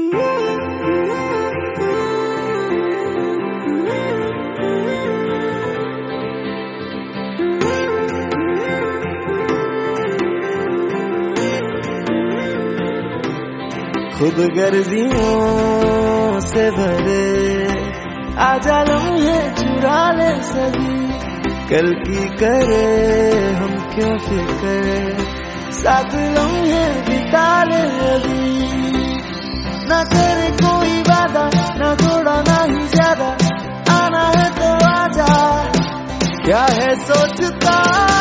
खुद गर्जियों से भरे आजा लम्हे चुरा ले सभी, कल की करे हम क्यों फिक्र, साथ लम्हे बिता ले अभी। न करे कोई वादा, न थोड़ा ना ही ज्यादा, आना है तो आजा, क्या है सोचता।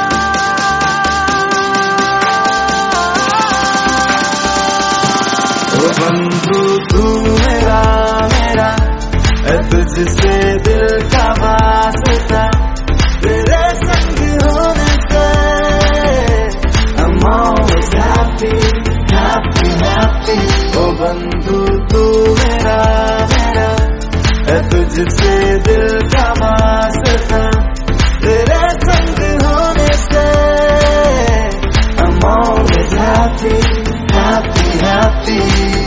ओ बंधु तू मेरा मेरा, तुझसे दिल का वास्ता, तेरे संग होने से I'm always happy, happy, happy। ओ बंधु तू मेरा मेरा, तुझसे दिल का वास्ता, तेरे संग होने से I'm always happy, happy, happy।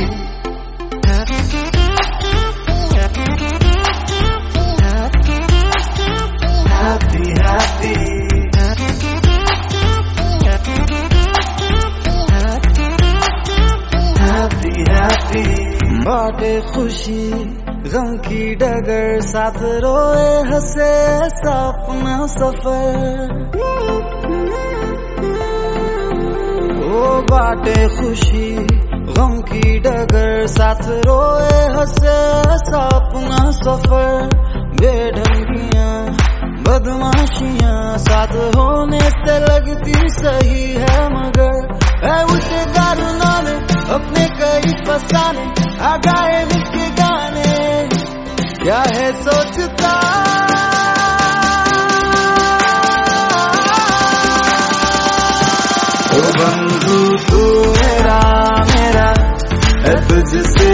बाटे खुशी गम की डगर, साथ रोए हंसे सपना सफर। ओ बाटे खुशी गम की डगर, साथ रोए हंसे सपना सफर। बेढंगियां बदमाशियां साथ होने से लगती सही है, मगर है उसे कारनां में अपने कई फसाने, आ गाए मिलके गाने, क्या है सोचता। ओ बंधु तू मेरा मेरा, तुझसे